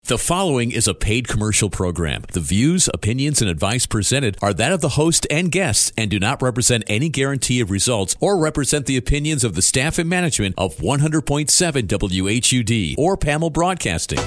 The following is a paid commercial program. The views, opinions, and advice presented are that of the host and guests and do not represent any guarantee of results or represent the opinions of the staff and management of 100.7 WHUD or PAML Broadcasting.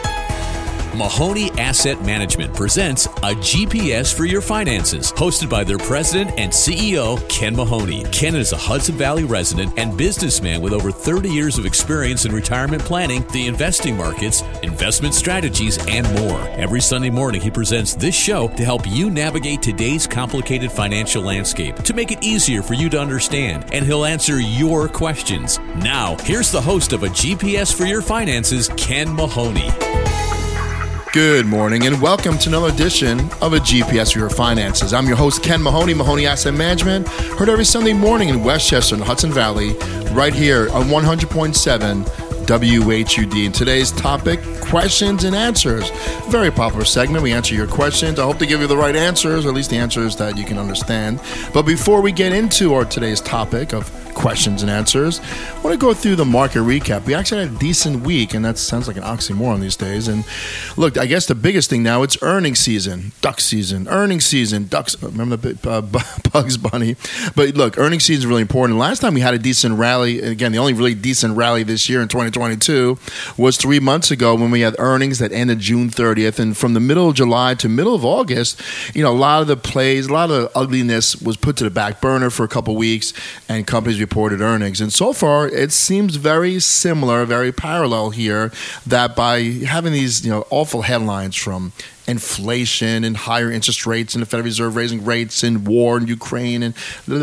Mahoney Asset Management presents A GPS for Your Finances, hosted by their president and CEO, Ken Mahoney. Ken is a Hudson Valley resident and businessman with over 30 years of experience in retirement planning, the investing markets, investment strategies, and more. Every Sunday morning, he presents this show to help you navigate today's complicated financial landscape, to make it easier for you to understand, and he'll answer your questions. Now, here's the host of A GPS for Your Finances, Ken Mahoney. Good morning and welcome to another edition of A GPS for Your Finances. I'm your host, Ken Mahoney, Mahoney Asset Management, heard every Sunday morning in Westchester in the Hudson Valley, right here on 100.7 WHUD. And today's topic, questions and answers. Very popular segment. We answer your questions. I hope to give you the right answers, or at least the answers that you can understand. But before we get into our today's topic of questions and answers, I want to go through the market recap. We actually had a decent week, and that sounds like an oxymoron these days. And look, I guess the biggest thing now, it's earnings season, duck season, earnings season, ducks. Remember the Bugs Bunny? But look, earnings season is really important. Last time we had a decent rally, and again, the only really decent rally this year in 2022 was 3 months ago when we had earnings that ended June 30th. And from the middle of July to middle of August, a lot of the plays, a lot of the ugliness was put to the back burner for a couple of weeks, and companies reported earnings. And so far, it seems very similar, very parallel here, that by having these awful headlines from inflation and higher interest rates and the Federal Reserve raising rates and war in Ukraine and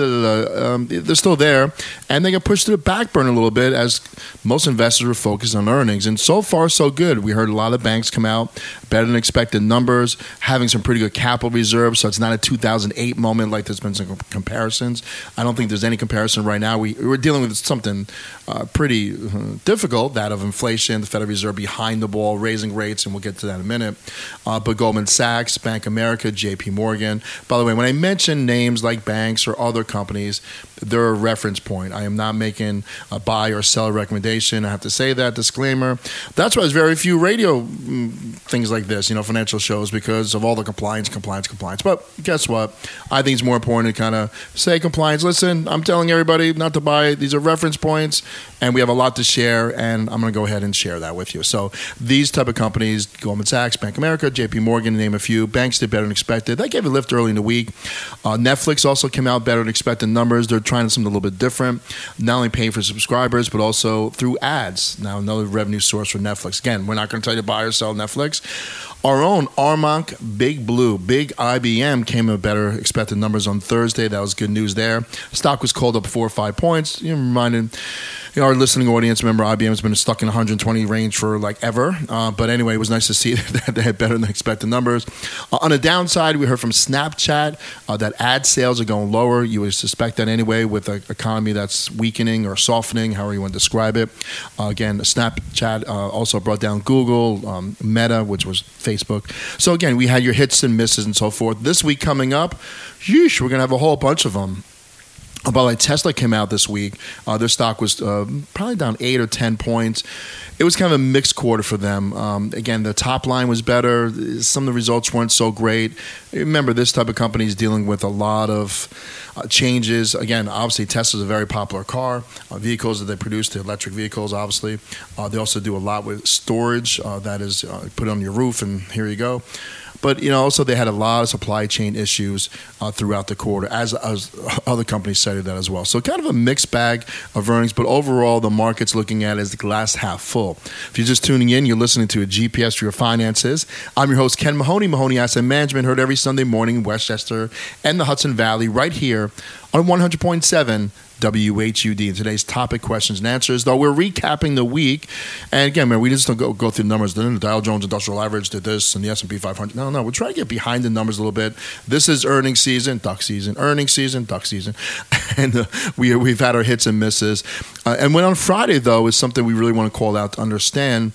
they're still there, and they got pushed to the back burner a little bit as most investors were focused on earnings. And so far, so good. We heard a lot of banks come out better than expected numbers, having some pretty good capital reserves, so it's not a 2008 moment like there's been some comparisons. I don't think there's any comparison right now. We're dealing with something pretty difficult, that of inflation, the Federal Reserve behind the ball, raising rates, and we'll get to that in a minute. But Goldman Sachs, Bank of America, JP Morgan. By the way, when I mention names like banks or other companies, they're a reference point. I am not making a buy or sell recommendation. I have to say that, disclaimer. That's why there's very few radio things like this, financial shows, because of all the compliance. But guess what? I think it's more important to kind of say compliance. Listen, I'm telling everybody not to buy. These are reference points, and we have a lot to share, and I'm going to go ahead and share that with you. So these type of companies, Goldman Sachs, Bank of America, JP Morgan, to name a few, banks did better than expected. They gave a lift early in the week. Netflix also came out better than expected numbers. They're trying something a little bit different, not only paying for subscribers, but also through ads. Now, another revenue source for Netflix. Again, we're not going to tell you to buy or sell Netflix. Our own Armonk, Big Blue, Big IBM came in better expected numbers on Thursday. That was good news there. Stock was called up 4 or 5 points. Reminded our listening audience, remember IBM has been stuck in 120 range for ever. But anyway, it was nice to see that they had better than expected numbers. On the downside, we heard from Snapchat that ad sales are going lower. You would suspect that anyway with an economy that's weakening or softening, however you want to describe it. Again, Snapchat also brought down Google, Meta, which was Facebook. So again, we had your hits and misses and so forth. This week coming up, we're going to have a whole bunch of them. By the way, Tesla came out this week. Their stock was probably down 8 or 10 points. It was kind of a mixed quarter for them. Again, the top line was better. Some of the results weren't so great. Remember, this type of company is dealing with a lot of changes. Again, obviously, Tesla's a very popular car. Vehicles that they produce, the electric vehicles, obviously. They also do a lot with storage. That is, put it on your roof and here you go. But also they had a lot of supply chain issues throughout the quarter, as other companies cited that as well. So kind of a mixed bag of earnings, but overall the market's looking at it as the glass half full. If you're just tuning in, you're listening to A GPS for Your Finances. I'm your host, Ken Mahoney, Mahoney Asset Management, heard every Sunday morning in Westchester and the Hudson Valley, right here on 100.7 WHUD. And today's topic, questions and answers, though we're recapping the week. And again, man, we just don't go through numbers. The Dow Jones Industrial Average did this and the S&P 500. No, we're trying to get behind the numbers a little bit. This is earnings season, duck season, earnings season, duck season. And we've had our hits and misses. And when on Friday, though, is something we really want to call out to understand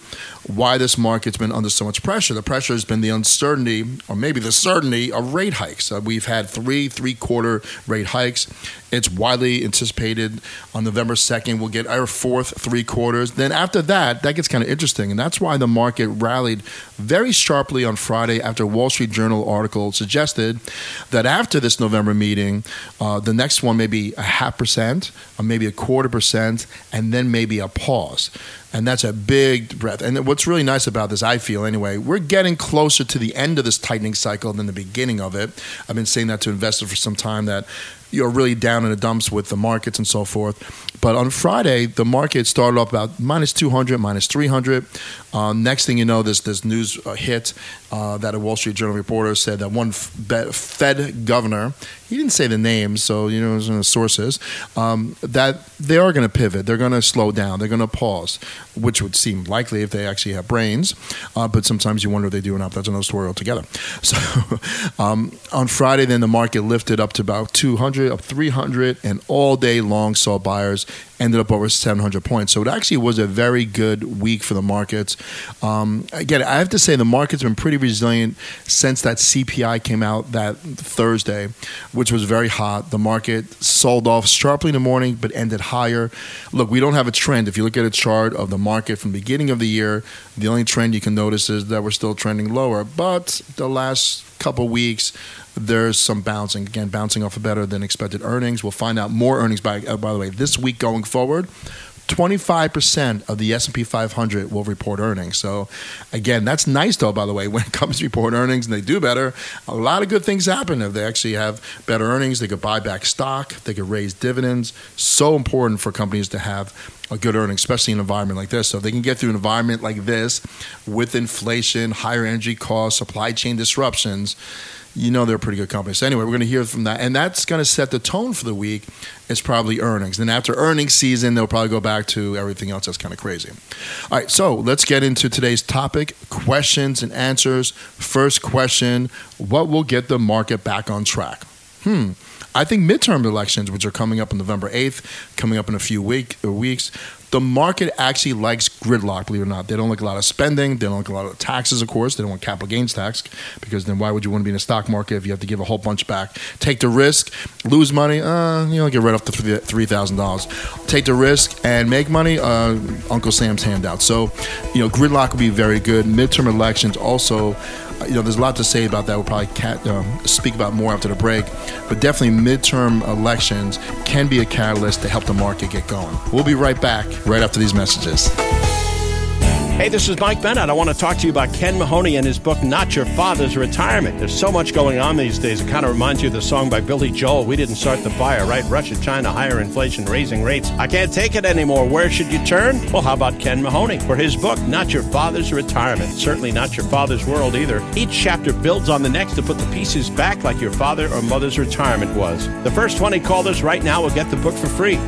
why this market's been under so much pressure. The pressure has been the uncertainty, or maybe the certainty, of rate hikes. We've had three-quarter rate hikes. It's widely anticipated on November 2nd we'll get our fourth 3 quarters. Then after that gets kind of interesting, and that's why the market rallied very sharply on Friday after a Wall Street Journal article suggested that after this November meeting, the next one may be 0.5%, or maybe 0.25%, and then maybe a pause. And that's a big breath. And what's really nice about this, I feel anyway, we're getting closer to the end of this tightening cycle than the beginning of it. I've been saying that to investors for some time, that you're really down in the dumps with the markets and so forth. But on Friday, the market started off about minus 200, minus 300. Next thing you know, this news hit that a Wall Street Journal reporter said that one Fed governor, he didn't say the name, so it was in the sources, that they are going to pivot. They're going to slow down. They're going to pause, which would seem likely if they actually have brains. But sometimes you wonder if they do or not. That's another story altogether. So on Friday, then the market lifted up to about 200, up 300, and all day long saw buyers ended up over 700 points. So it actually was a very good week for the markets. Again, I have to say the market's been pretty resilient since that CPI came out that Thursday, which was very hot. The market sold off sharply in the morning, but ended higher. Look, we don't have a trend. If you look at a chart of the market from the beginning of the year, the only trend you can notice is that we're still trending lower. But the last couple weeks, there's some bouncing. Again, bouncing off of better than expected earnings. We'll find out more earnings, by the way, this week going forward. 25% of the S&P 500 will report earnings. So, again, that's nice, though, by the way, when it comes to report earnings and they do better. A lot of good things happen if they actually have better earnings. They could buy back stock. They could raise dividends. So important for companies to have a good earnings, especially in an environment like this. So if they can get through an environment like this with inflation, higher energy costs, supply chain disruptions, they're a pretty good company. So anyway, we're going to hear from that. And that's going to set the tone for the week. It's probably earnings. Then after earnings season, they'll probably go back to everything else that's kind of crazy. All right, so let's get into today's topic, questions and answers. First question, what will get the market back on track? I think midterm elections, which are coming up on November 8th, coming up in a few weeks, the market actually likes gridlock, believe it or not. They don't like a lot of spending. They don't like a lot of taxes, of course. They don't want capital gains tax, because then why would you want to be in a stock market if you have to give a whole bunch back? Take the risk, lose money, get right off to $3,000. Take the risk and make money, Uncle Sam's handout. So, gridlock will be very good. Midterm elections also, there's a lot to say about that. We'll probably speak about more after the break. But definitely midterm elections can be a catalyst to help the market get going. We'll be right back right after these messages. Hey, this is Mike Bennett. I want to talk to you about Ken Mahoney and his book, Not Your Father's Retirement. There's so much going on these days. It kind of reminds you of the song by Billy Joel, We Didn't Start the Fire, right? Russia, China, higher inflation, raising rates. I can't take it anymore. Where should you turn? Well, how about Ken Mahoney for his book, Not Your Father's Retirement? Certainly not your father's world either. Each chapter builds on the next to put the pieces back like your father or mother's retirement was. The first 20 callers right now will get the book for free.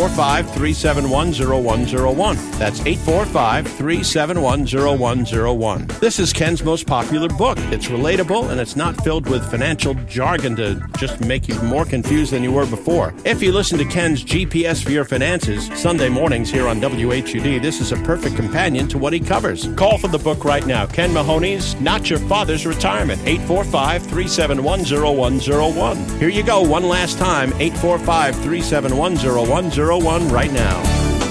845-371-0101. That's 845-371-0101. This is Ken's most popular book. It's relatable, and it's not filled with financial jargon to just make you more confused than you were before. If you listen to Ken's GPS for your finances Sunday mornings here on WHUD, this is a perfect companion to what he covers. Call for the book right now. Ken Mahoney's Not Your Father's Retirement. 845-371-0101. Here you go one last time. 845-371-0101 right now.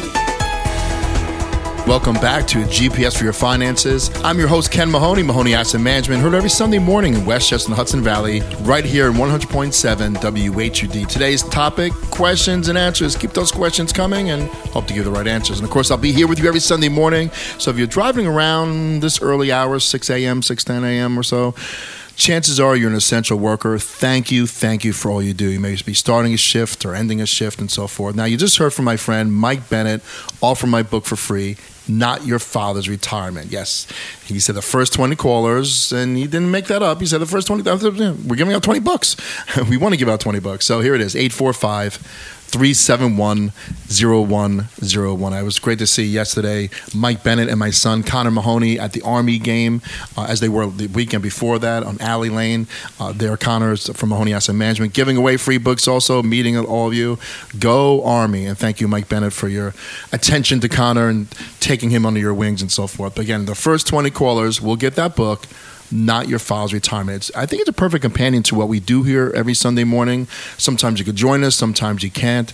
Welcome back to GPS for Your Finances. I'm your host, Ken Mahoney, Mahoney Asset Management, heard every Sunday morning in Westchester and Hudson Valley, right here in 100.7 WHUD. Today's topic, questions and answers. Keep those questions coming and hope to give the right answers. And of course, I'll be here with you every Sunday morning. So if you're driving around this early hours, 6 a.m., 6:10 a.m. or so, chances are you're an essential worker. Thank you for all you do. You may be starting a shift or ending a shift and so forth. Now, you just heard from my friend Mike Bennett, offering my book for free, Not Your Father's Retirement. Yes, he said the first 20 callers, and he didn't make that up. He said the first 20, we're giving out 20 bucks. We want to give out 20 bucks. So here it is, 845 371-0101. It was great to see yesterday Mike Bennett and my son Connor Mahoney at the Army game, as they were the weekend before that on Alley Lane. There, Connor's from Mahoney Asset Management, giving away free books also, meeting all of you. Go Army, and thank you, Mike Bennett, for your attention to Connor and taking him under your wings and so forth. But again, the first 20 callers will get that book, Not Your Father's Retirement. I think it's a perfect companion to what we do here every Sunday morning. Sometimes you could join us, sometimes you can't.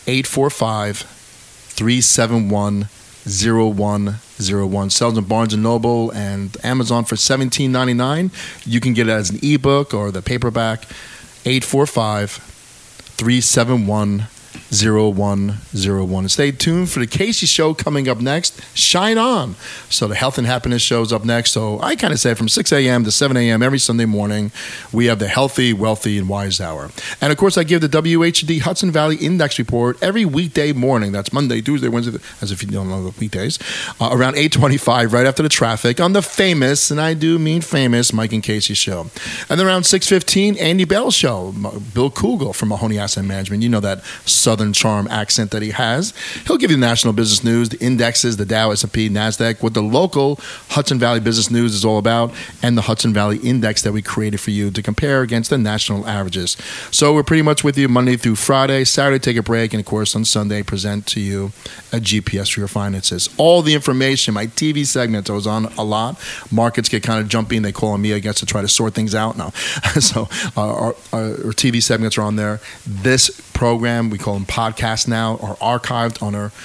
845-371-0101. Sells in Barnes & Noble and Amazon for $17.99. You can get it as an ebook or the paperback. 845-371-0101. Stay tuned for the Casey Show coming up next. Shine On. So the Health and Happiness Show is up next. So I kind of say from 6 a.m. to 7 a.m. every Sunday morning, we have the Healthy, Wealthy, and Wise Hour. And of course, I give the WHD Hudson Valley Index Report every weekday morning. That's Monday, Tuesday, Wednesday, as if you don't know the weekdays, around 8:25, right after the traffic, on the famous, and I do mean famous, Mike and Casey Show. And then around 6:15, Andy Bell Show. Bill Kugel from Mahoney Asset Management. You know that Southern charm accent that he has. He'll give you the national business news, the indexes, the Dow, S&P, NASDAQ, what the local Hudson Valley business news is all about, and the Hudson Valley Index that we created for you to compare against the national averages. So we're pretty much with you Monday through Friday. Saturday, take a break, and of course on Sunday, present to you a GPS for your finances. All the information, my TV segment, I was on a lot. Markets get kind of jumpy, and they call on me, I guess, to try to sort things out now. So our TV segments are on there. This program, we call them podcasts now, are archived on our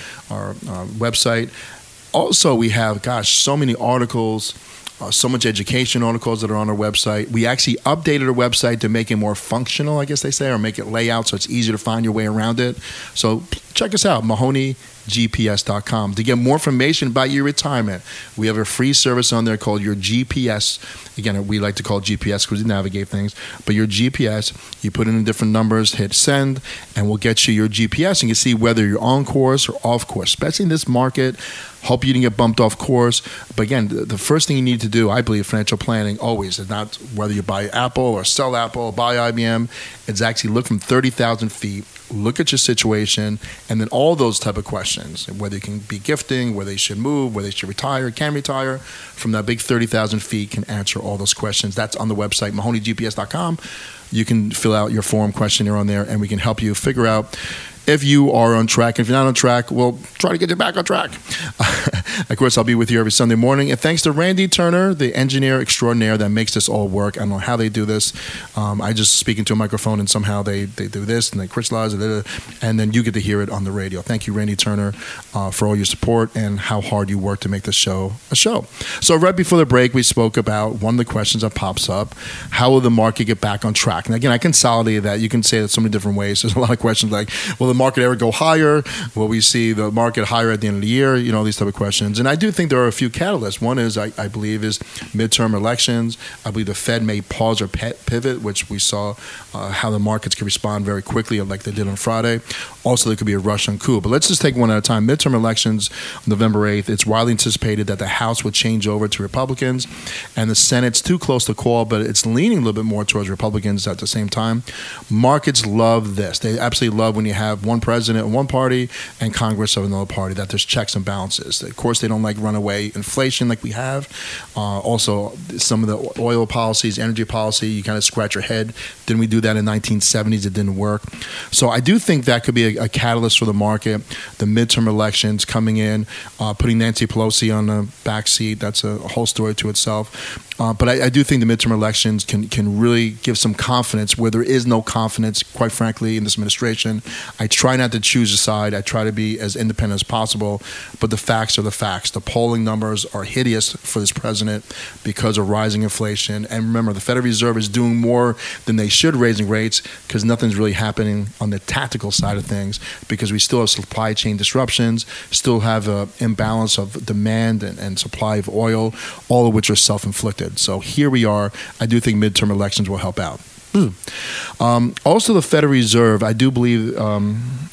website. Also, we have, so many articles, so much education articles that are on our website. We actually updated our website to make it more functional, I guess they say, or make it layout so it's easier to find your way around it. So check us out, MahoneyGPS.com. To get more information about your retirement, we have a free service on there called Your GPS. Again, we like to call it GPS because we navigate things. But your GPS, you put in the different numbers, hit send, and we'll get you your GPS. And you can see whether you're on course or off course, especially in this market. Hope you didn't get bumped off course. But again, the first thing you need to do, I believe, financial planning always is not whether you buy Apple or sell Apple or buy IBM. It's actually look from 30,000 feet, look at your situation, and then all those type of questions, whether you can be gifting, whether you should move, whether you should retire, can retire, from that big 30,000 feet can answer all those questions. That's on the website, MahoneyGPS.com. You can fill out your form questionnaire on there, and we can help you figure out if you are on track. If you're not on track, we'll try to get you back on track. Of course, I'll be with you every Sunday morning. And thanks to Randy Turner, the engineer extraordinaire that makes this all work. I don't know how they do this. I just speak into a microphone and somehow they do this and they crystallize it, and then you get to hear it on the radio. Thank you, Randy Turner, for all your support and how hard you work to make this show a show. So right before the break, we spoke about one of the questions that pops up: how will the market get back on track? And again, I consolidated that. You can say that so many different ways. There's a lot of questions like, will the market ever go higher? Will we see the market higher at the end of the year? You know, these type of questions. And I do think there are a few catalysts. One is, I believe, is midterm elections. I believe the Fed may pause or pivot, which we saw how the markets can respond very quickly like they did on Friday. Also, there could be a Russian coup. But let's just take one at a time. Midterm elections, November 8th. It's widely anticipated that the House would change over to Republicans, and the Senate's too close to call, but it's leaning a little bit more towards Republicans at the same time. Markets love this. They absolutely love when you have one president of one party and Congress of another party, that there's checks and balances. Of course, they don't like runaway inflation like we have. Also, some of the oil policies, energy policy, you kind of scratch your head. Didn't we do that in the 1970s? It didn't work. So I do think that could be a catalyst for the market. The midterm elections coming in, putting Nancy Pelosi on the back seat, that's a whole story to itself. But I do think the midterm elections can really give some confidence where there is no confidence, quite frankly, in this administration. I try not to choose a side. I try to be as independent as possible. But the facts are the facts. The polling numbers are hideous for this president because of rising inflation. And remember, the Federal Reserve is doing more than they should, raising rates, because nothing's really happening on the tactical side of things, because we still have supply chain disruptions, still have an imbalance of demand and supply of oil, all of which are self-inflicted. So here we are. I do think midterm elections will help out. Also, the Federal Reserve, I do believe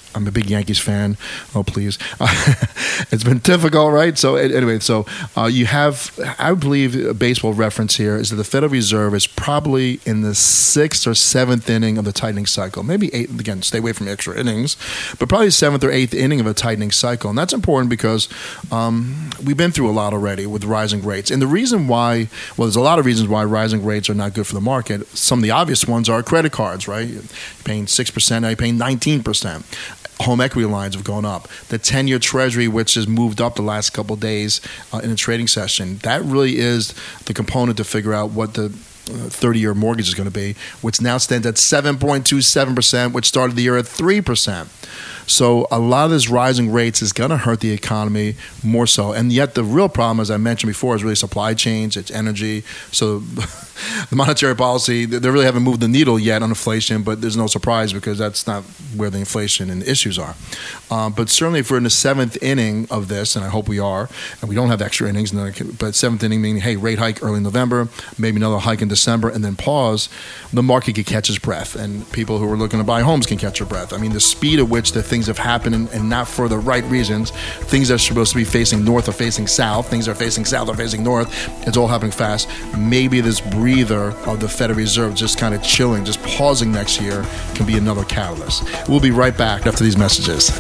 I'm a big Yankees fan. Oh, please. It's been difficult, right? So anyway, you have, I believe, a baseball reference here is that the Federal Reserve is probably in the 6th or 7th inning of the tightening cycle. Maybe 8th, again, stay away from extra innings, but probably 7th or 8th inning of a tightening cycle. And that's important because we've been through a lot already with rising rates. And the reason why, well, there's a lot of reasons why rising rates are not good for the market. Some of the obvious ones are credit cards, right? You're paying 6%, now you're paying 19%. Home equity lines have gone up. The 10-year Treasury, which has moved up the last couple of days in a trading session, that really is the component to figure out what the 30-year mortgage is going to be, which now stands at 7.27%, which started the year at 3%. So a lot of this rising rates is going to hurt the economy more so. And yet the real problem, as I mentioned before, is really supply chains, it's energy. So the monetary policy, they really haven't moved the needle yet on inflation, but there's no surprise because that's not where the inflation and issues are. But certainly if we're in the 7th inning of this, and I hope we are, and we don't have extra innings, but 7th inning meaning, hey, rate hike early November, maybe another hike in December, and then pause, the market can catch its breath, and people who are looking to buy homes can catch their breath. I mean, the speed at which the things have happened and not for the right reasons, things that are supposed to be facing north are facing south, things are facing south are facing north, it's all happening fast. Maybe this breather of the Federal Reserve just kind of chilling, just pausing next year can be another catalyst. We'll be right back after these messages.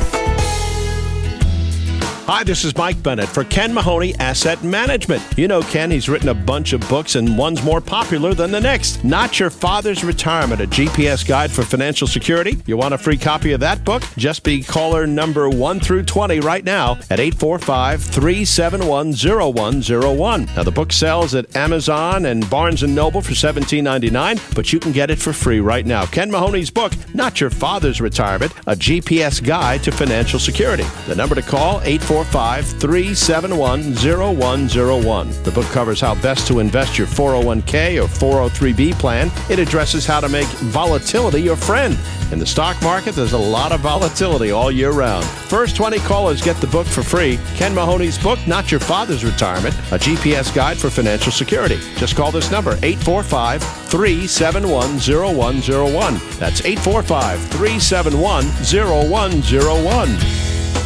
Hi, this is Mike Bennett for Ken Mahoney Asset Management. You know Ken, he's written a bunch of books and one's more popular than the next. Not Your Father's Retirement, a GPS guide for financial security. You want a free copy of that book? Just be caller number 1 through 20 right now at 845-371-0101. Now, the book sells at Amazon and Barnes & Noble for $17.99, but you can get it for free right now. Ken Mahoney's book, Not Your Father's Retirement, a GPS guide to financial security. The number to call, 845-371-0101. The book covers how best to invest your 401k or 403b plan. It addresses how to make volatility your friend. In the stock market, there's a lot of volatility all year round. First 20 callers get the book for free. Ken Mahoney's book, Not Your Father's Retirement, a GPS guide for financial security. Just call this number, 845-371-0101. That's 845-371-0101.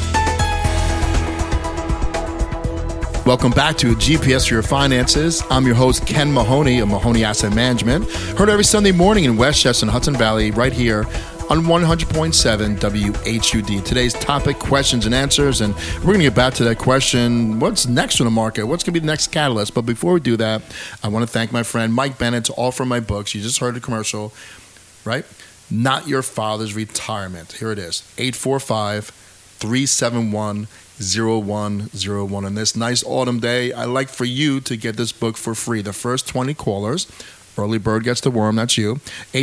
Welcome back to GPS for Your Finances. I'm your host, Ken Mahoney of Mahoney Asset Management. Heard every Sunday morning in Westchester and Hudson Valley, right here on 100.7 WHUD. Today's topic, questions and answers, and we're going to get back to that question, what's next in the market? What's going to be the next catalyst? But before we do that, I want to thank my friend Mike Bennett to offer my books. You just heard the commercial, right? Not Your Father's Retirement. Here it is, 845-371-0101. On this nice autumn day, I'd like for you to get this book for free. The first 20 callers, early bird gets the worm, that's you,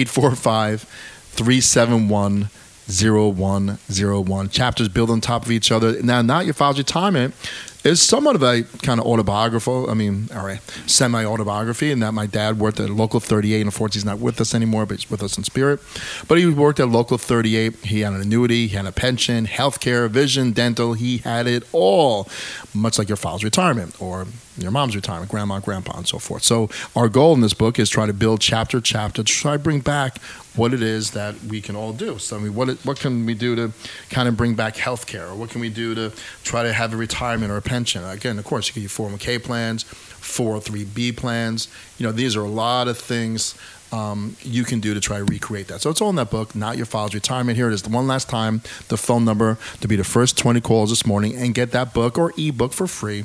845-371-0101. Chapters build on top of each other. Now, Not Your Father's Retirement is somewhat of a kind of semi-autobiography, in that my dad worked at Local 38. Unfortunately, he's not with us anymore, but he's with us in spirit. But he worked at Local 38. He had an annuity, he had a pension, healthcare, vision, dental. He had it all, much like your father's retirement or your mom's retirement, grandma, grandpa, and so forth. So our goal in this book is try to build chapter to try to bring back what it is that we can all do. So, I mean, what can we do to kind of bring back healthcare, or what can we do to try to have a retirement or a pension? Again, of course, you can use 401k plans, 403b plans. You know, these are a lot of things you can do to try to recreate that. So it's all in that book, Not Your Father's Retirement. Here it is. One last time, the phone number to be the first 20 calls this morning and get that book or ebook for free,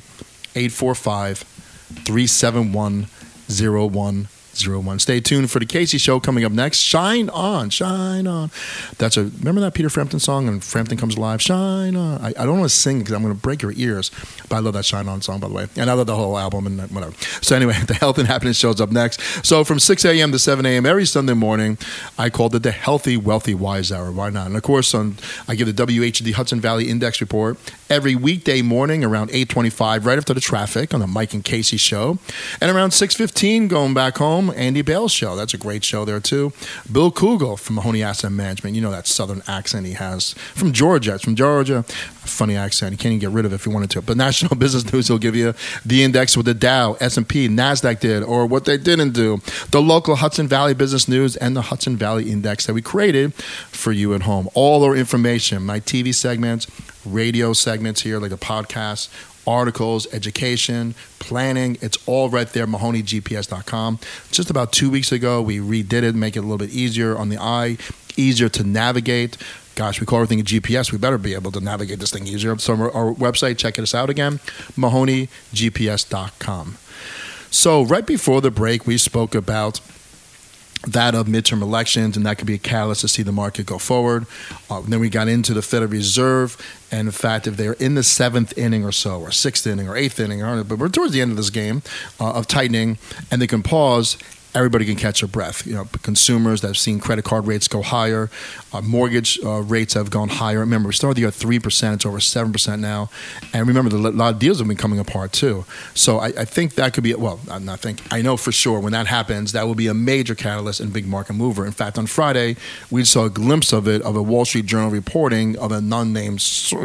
845-371-0101. Stay tuned for the Casey Show coming up next. Shine on, shine on. Remember that Peter Frampton song, and Frampton Comes Alive? Shine on. I don't want to sing because I'm going to break your ears, but I love that Shine On song, by the way. And I love the whole album and whatever. So anyway, the Health and Happiness Show is up next. So from 6 a.m. to 7 a.m. every Sunday morning, I called it the Healthy, Wealthy, Wise Hour. Why not? And of course, I give the WHD Hudson Valley Index Report every weekday morning around 8:25, right after the traffic on the Mike and Casey Show. And around 6:15, going back home, Home, Andy Bale's show. That's a great show there too. Bill Kugel from Mahoney Asset Management. You know that southern accent he has. From Georgia. It's from Georgia. Funny accent. You can't even get rid of it if you wanted to. But National Business News will give you the index with the Dow, S&P, NASDAQ did, or what they didn't do. The local Hudson Valley Business News and the Hudson Valley Index that we created for you at home. All our information, my TV segments, radio segments here, like the podcast, articles, education, planning, it's all right there, MahoneyGPS.com. Just about 2 weeks ago, we redid it, make it a little bit easier on the eye, easier to navigate. Gosh, we call everything a GPS. We better be able to navigate this thing easier. So our website, check us out again, MahoneyGPS.com. So right before the break, we spoke about that of midterm elections, and that could be a catalyst to see the market go forward. Then we got into the Federal Reserve, and in fact, if they're in the 7th inning or so, or 6th inning, or 8th inning, but we're towards the end of this game of tightening, and they can pause, everybody can catch their breath. You know, consumers that have seen credit card rates go higher, mortgage rates have gone higher. Remember, we started the year at 3%, it's over 7% now. And remember, a lot of deals have been coming apart too. So I think that could be, I know for sure when that happens, that will be a major catalyst and big market mover. In fact, on Friday, we saw a glimpse of it, of a Wall Street Journal reporting of an unnamed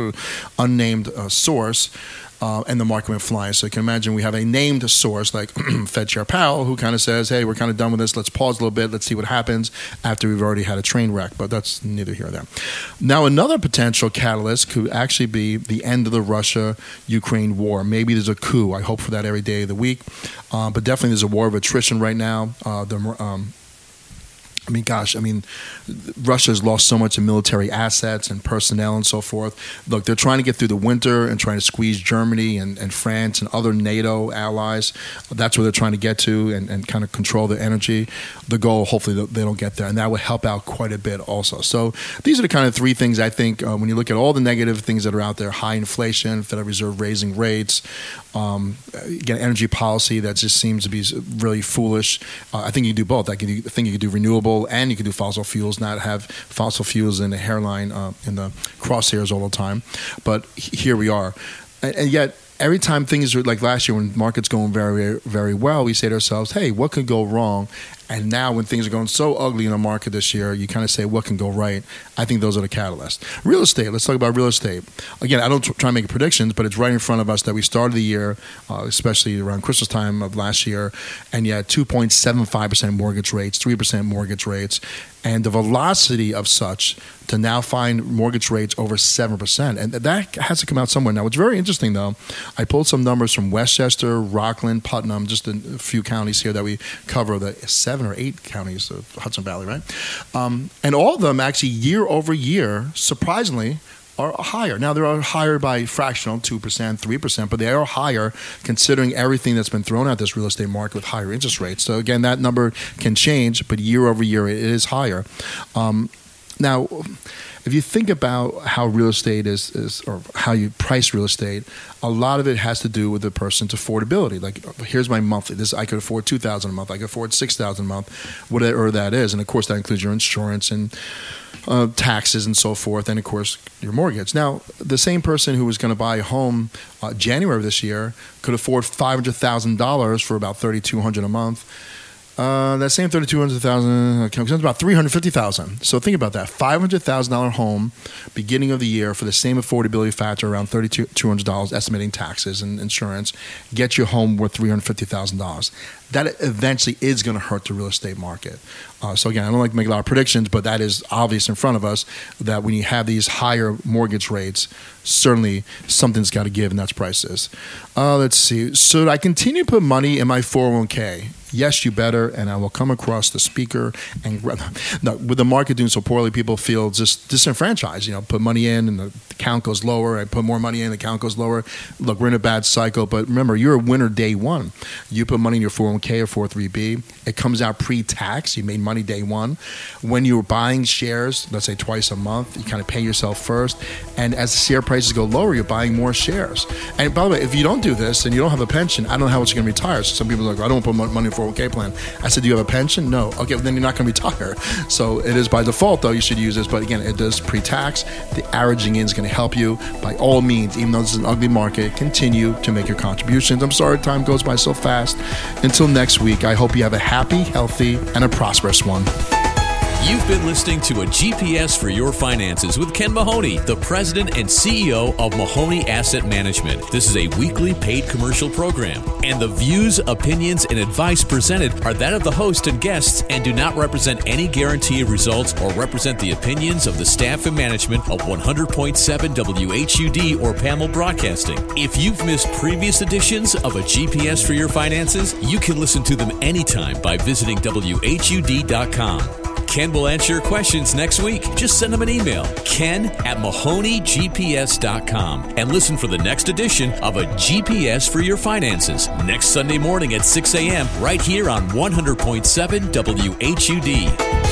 source. And the market went flying. So you can imagine we have a named source like Fed Chair Powell who kind of says, hey, we're kind of done with this. Let's pause a little bit. Let's see what happens after we've already had a train wreck. But that's neither here nor there. Now, another potential catalyst could actually be the end of the Russia-Ukraine war. Maybe there's a coup. I hope for that every day of the week. But definitely there's a war of attrition right now. Russia's lost so much in military assets and personnel and so forth. Look, they're trying to get through the winter and trying to squeeze Germany and France and other NATO allies. That's where they're trying to get to and kind of control their energy. The goal, hopefully, they don't get there. And that would help out quite a bit also. So these are the kind of three things I think when you look at all the negative things that are out there, high inflation, Federal Reserve raising rates, again, energy policy that just seems to be really foolish. I think you can do both. I think you can do renewable and you can do fossil fuels, not have fossil fuels in the hairline, in the crosshairs all the time. But here we are. And yet, every time things are like last year when markets going very, very well, we say to ourselves, hey, what could go wrong? And now when things are going so ugly in the market this year, you kind of say, what can go right? I think those are the catalysts. Real estate, let's talk about real estate. Again, I don't try to make predictions, but it's right in front of us that we started the year, especially around Christmas time of last year, and you had 2.75% mortgage rates, 3% mortgage rates, and the velocity of such to now find mortgage rates over 7%. And that has to come out somewhere. Now, what's very interesting, though, I pulled some numbers from Westchester, Rockland, Putnam, just a few counties here that we cover, the 7 or 8 counties of Hudson Valley, right? And all of them actually year over year, surprisingly, are higher. Now, they're higher by fractional, 2%, 3%, but they are higher considering everything that's been thrown at this real estate market with higher interest rates. So, again, that number can change, but year over year, it is higher. Now, if you think about how real estate is or how you price real estate, a lot of it has to do with the person's affordability. Like, here's my monthly. I could afford $2,000 a month. I could afford $6,000 a month, whatever that is. And, of course, that includes your insurance and taxes and so forth, and, of course, your mortgage. Now, the same person who was going to buy a home January of this year could afford $500,000 for about $3,200 a month. That same $3,200,000 comes about $350,000. So think about that: $500,000 home, beginning of the year, for the same affordability factor, around $3,200, estimating taxes and insurance, get your home worth $350,000. That eventually is going to hurt the real estate market. So again, I don't like to make a lot of predictions, but that is obvious in front of us that when you have these higher mortgage rates, certainly something's got to give, and that's prices. Let's see. Should I continue to put money in my 401k? Yes, you better, and I will come across the speaker. And no, with the market doing so poorly, people feel just disenfranchised. You know, put money in, and the count goes lower. I put more money in, the count goes lower. Look, we're in a bad cycle, but remember, you're a winner day one. You put money in your 401k or 403b. It comes out pre-tax. You made money day one. When you're buying shares, let's say twice a month, you kind of pay yourself first. And as the share prices go lower, you're buying more shares. And by the way, if you don't do this and you don't have a pension, I don't know how much you're going to retire. So some people are like, I don't want to put money in a 401k plan. I said, do you have a pension? No. Okay, well, then you're not going to retire. So it is by default, though, you should use this. But again, it does pre-tax. The averaging in is going to to help you. By all means, even though this is an ugly market, continue to make your contributions. I'm sorry time goes by so fast. Until next week, I hope you have a happy, healthy, and a prosperous one. You've been listening to A GPS for Your Finances with Ken Mahoney, the president and CEO of Mahoney Asset Management. This is a weekly paid commercial program, and the views, opinions, and advice presented are that of the host and guests and do not represent any guarantee of results or represent the opinions of the staff and management of 100.7 WHUD or PAML Broadcasting. If you've missed previous editions of A GPS for Your Finances, you can listen to them anytime by visiting WHUD.com. Ken will answer your questions next week. Just send him an email, ken@MahoneyGPS.com, and listen for the next edition of A GPS for Your Finances next Sunday morning at 6 a.m. right here on 100.7 WHUD.